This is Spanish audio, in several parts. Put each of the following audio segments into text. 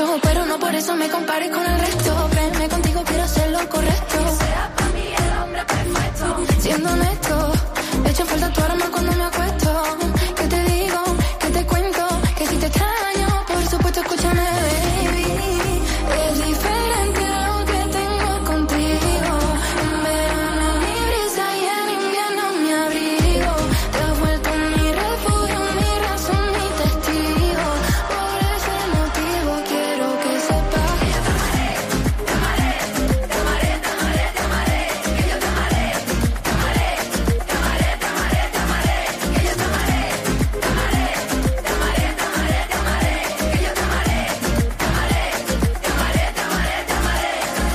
perfecto, pero no por eso me compares con el resto. Créeme, contigo quiero hacer lo correcto. Que sea para mí el hombre perfecto. Siendo honesto, me echa falta tu aroma cuando me acuesto. ¿Qué te digo? ¿Qué te cuento? Que si te extraño, por supuesto escúchame, baby. Es diferente lo que tengo contigo. En verano mi brisa y en invierno mi abrigo. Te has vuelto mi refugio, mi razón, mi testigo. Por ese motivo quiero que sepas que yo te amaré, te amaré, te amaré, te amaré, te amaré. Que yo te amaré, te amaré, te amaré, te amaré, te amaré. Que yo te amaré, te amaré, te amaré, te amaré, te amaré. Que yo te amaré, te amaré, te amaré, te amaré, te amaré.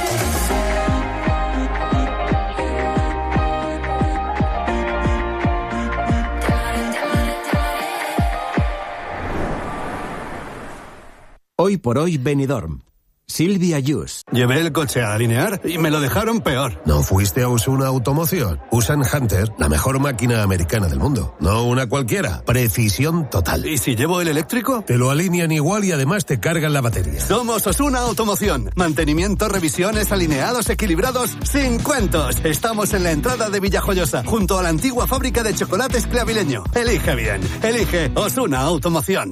Hoy por hoy Benidorm. Silvia Yus. Llevé el coche a alinear y me lo dejaron peor. ¿No fuiste a Osuna Automoción? Usan Hunter, la mejor máquina americana del mundo. No una cualquiera. Precisión total. ¿Y si llevo el eléctrico? Te lo alinean igual y además te cargan la batería. Somos Osuna Automoción. Mantenimiento, revisiones, alineados, equilibrados, sin cuentos. Estamos en la entrada de Villajoyosa, junto a la antigua fábrica de chocolates Clavileño. Elige bien. Elige Osuna Automoción.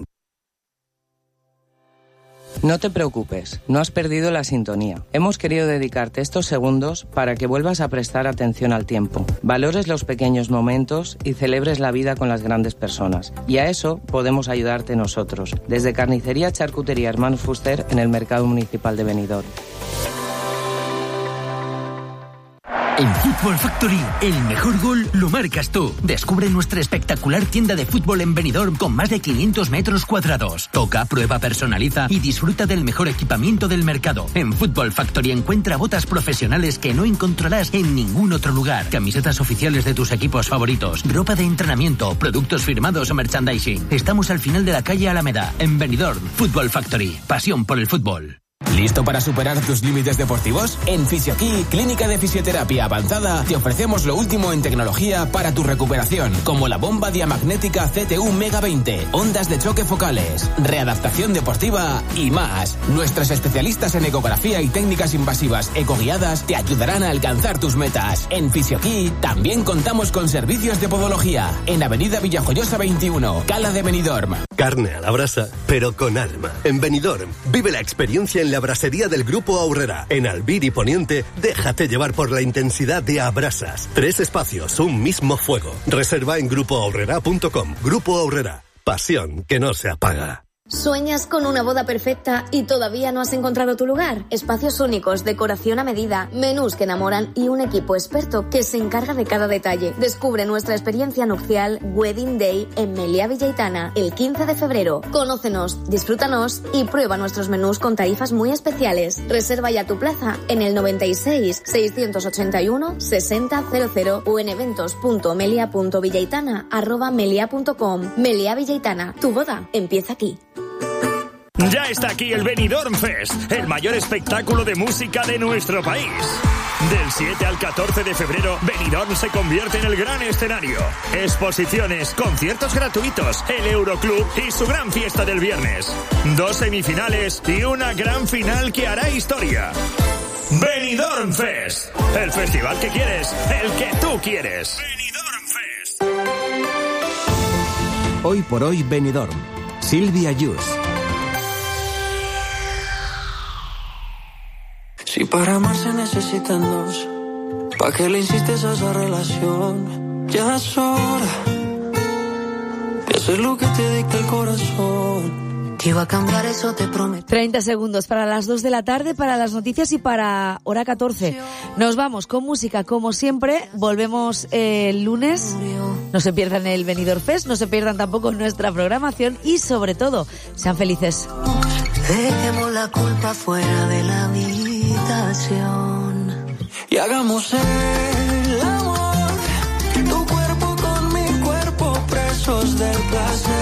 No te preocupes, no has perdido la sintonía. Hemos querido dedicarte estos segundos para que vuelvas a prestar atención al tiempo, valores los pequeños momentos y celebres la vida con las grandes personas. Y a eso podemos ayudarte nosotros, desde Carnicería Charcutería Hermanos Fuster en el Mercado Municipal de Benidorm. En Football Factory, el mejor gol lo marcas tú. Descubre nuestra espectacular tienda de fútbol en Benidorm con más de 500 metros cuadrados. Toca, prueba, personaliza y disfruta del mejor equipamiento del mercado. En Football Factory encuentra botas profesionales que no encontrarás en ningún otro lugar. Camisetas oficiales de tus equipos favoritos, ropa de entrenamiento, productos firmados o merchandising. Estamos al final de la calle Alameda, en Benidorm. Football Factory, pasión por el fútbol. ¿Listo para superar tus límites deportivos? En Fisioquí, Clínica de Fisioterapia Avanzada, te ofrecemos lo último en tecnología para tu recuperación, como la bomba diamagnética CTU Mega 20, ondas de choque focales, readaptación deportiva y más. Nuestros especialistas en ecografía y técnicas invasivas ecoguiadas te ayudarán a alcanzar tus metas. En Fisioquí también contamos con servicios de podología, en Avenida Villajoyosa 21, Cala de Benidorm. Carne a la brasa, pero con alma. En Benidorm, vive la experiencia en la brasería del Grupo Aurrera. En Albir y Poniente, déjate llevar por la intensidad de Abrasas. 3 espacios, un mismo fuego. Reserva en grupoaurrera.com. Grupo Aurrera. Pasión que no se apaga. ¿Sueñas con una boda perfecta y todavía no has encontrado tu lugar? Espacios únicos, decoración a medida, menús que enamoran y un equipo experto que se encarga de cada detalle. Descubre nuestra experiencia nupcial Wedding Day en Meliá Villaitana el 15 de febrero. Conócenos, disfrútanos y prueba nuestros menús con tarifas muy especiales. Reserva ya tu plaza en el 96 681 6000 o en eventos.melia.villaitana@melia.com. Meliá Villaitana, tu boda empieza aquí. Ya está aquí el Benidorm Fest, el mayor espectáculo de música de nuestro país. Del 7 al 14 de febrero, Benidorm se convierte en el gran escenario. Exposiciones, conciertos gratuitos, el Euroclub y su gran fiesta del viernes. 2 semifinales y una gran final que hará historia. Benidorm Fest, el festival que quieres, el que tú quieres. Benidorm Fest. Hoy por hoy Benidorm. Silvia Yus. Si para amar se necesitan dos, ¿pa' qué le insistes a esa relación? Ya es hora de hacer lo que te dicta el corazón. Que iba a cambiar, eso te prometo. 30 segundos para las 2 de la tarde, para las noticias y para hora 14. Nos vamos con música, como siempre. Volvemos el lunes. No se pierdan el Benidorm Fest, no se pierdan tampoco nuestra programación y, sobre todo, sean felices. Dejemos la culpa fuera de la habitación y hagamos el amor, tu cuerpo con mi cuerpo, presos del placer.